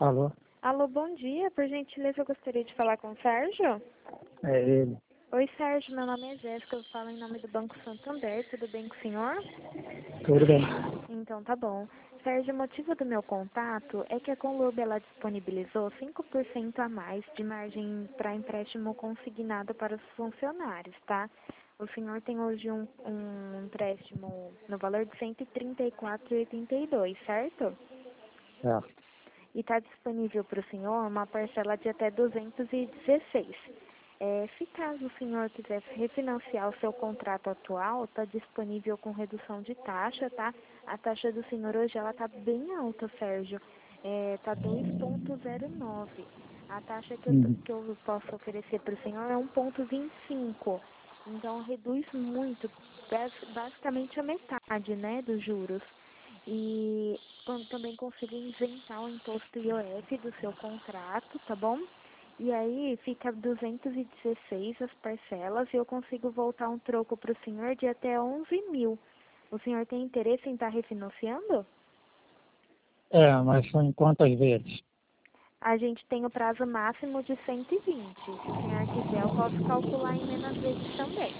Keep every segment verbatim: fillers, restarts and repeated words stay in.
Alô? Alô, bom dia. Por gentileza, eu gostaria de falar com o Sérgio. É ele. Oi, Sérgio. Meu nome é Jéssica. Eu falo em nome do Banco Santander. Tudo bem com o senhor? Tudo bem. Então, tá bom. Sérgio, o motivo do meu contato é que a Conlurb, ela disponibilizou cinco por cento a mais de margem para empréstimo consignado para os funcionários, tá? O senhor tem hoje um, um empréstimo no valor de cento e trinta e quatro reais e oitenta e dois centavos, certo? É. E está disponível para o senhor uma parcela de até duzentos e dezesseis. É, se caso o senhor quisesse refinanciar o seu contrato atual, está disponível com redução de taxa, tá? A taxa do senhor hoje ela está bem alta, Sérgio. Está dois vírgula zero nove. A taxa que eu, Uhum. que eu posso oferecer para o senhor é um vírgula vinte e cinco. Então reduz muito, basicamente a metade, né, dos juros. E também consigo isentar o imposto I O F do seu contrato, tá bom? E aí fica duzentos e dezesseis as parcelas e eu consigo voltar um troco para o senhor de até onze mil. O senhor tem interesse em estar refinanciando? É, mas são em quantas vezes? A gente tem o prazo máximo de cento e vinte. Se o senhor quiser, eu posso calcular em menos vezes também.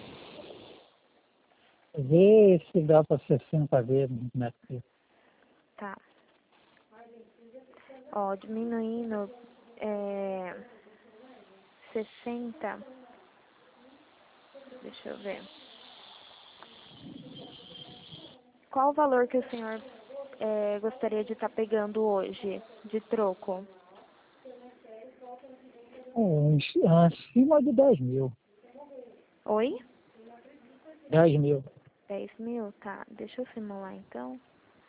Vê se dá para sessenta vezes, né? Tá. Ó, diminuindo é, sessenta. Deixa eu ver. Qual o valor que o senhor é, gostaria de estar pegando hoje de troco? Uns acima de dez mil. Oi? dez mil. dez mil? Tá. Deixa eu simular então.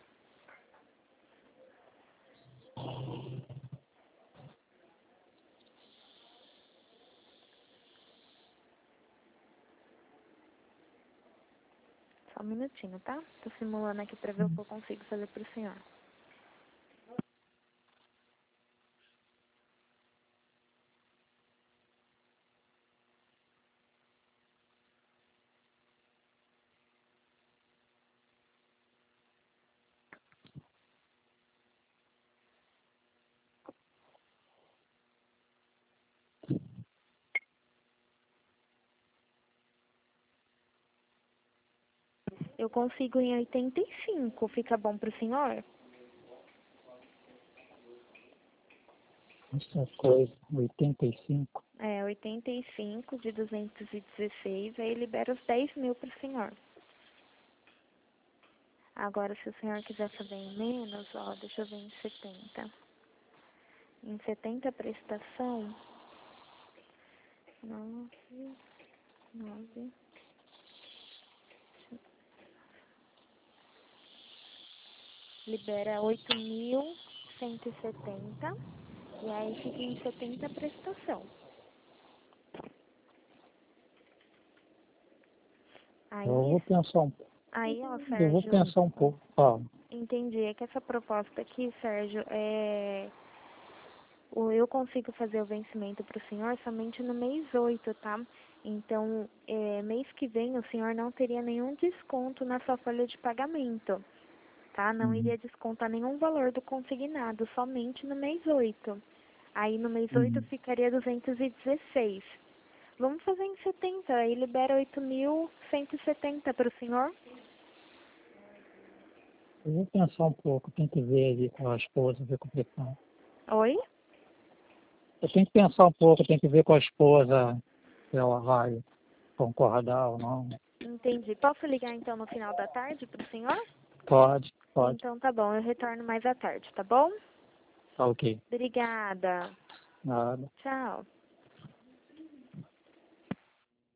Só um minutinho, tá? Tô simulando aqui pra ver o que eu consigo fazer pro senhor. Eu consigo em oitenta e cinco. Fica bom pro senhor? Essa coisa, oitenta e cinco. É, oitenta e cinco de duzentos e dezesseis, aí libera os dez mil pro senhor. Agora, se o senhor quiser fazer em menos, ó, deixa eu ver em setenta. Em setenta prestação, nove, nove, libera oito mil cento e setenta e aí fica em setenta prestação. Eu Aí, vou pensar um pouco. aí, ó, Eu vou Sérgio, pensar um pouco. Fala. entendi. É que essa proposta aqui, Sérgio, é... o- eu consigo fazer o vencimento para o senhor somente no mês oito, tá? Então, é, mês que vem o senhor não teria nenhum desconto na sua folha de pagamento, tá? Não Uhum. iria descontar nenhum valor do consignado, somente no mês oito. Aí no mês oito Uhum. ficaria duzentos e dezesseis. Vamos fazer em setenta, aí libera oito mil cento e setenta para o senhor? Eu vou pensar um pouco. Tem que ver ali com a esposa, ver como é que tá. Oi? Eu tenho que pensar um pouco, tem que ver com a esposa se ela vai concordar ou não. Entendi. Posso ligar então no final da tarde para o senhor? Pode, pode. Então tá bom, eu retorno mais à tarde, tá bom? Tá ok. Obrigada. Nada. Tchau.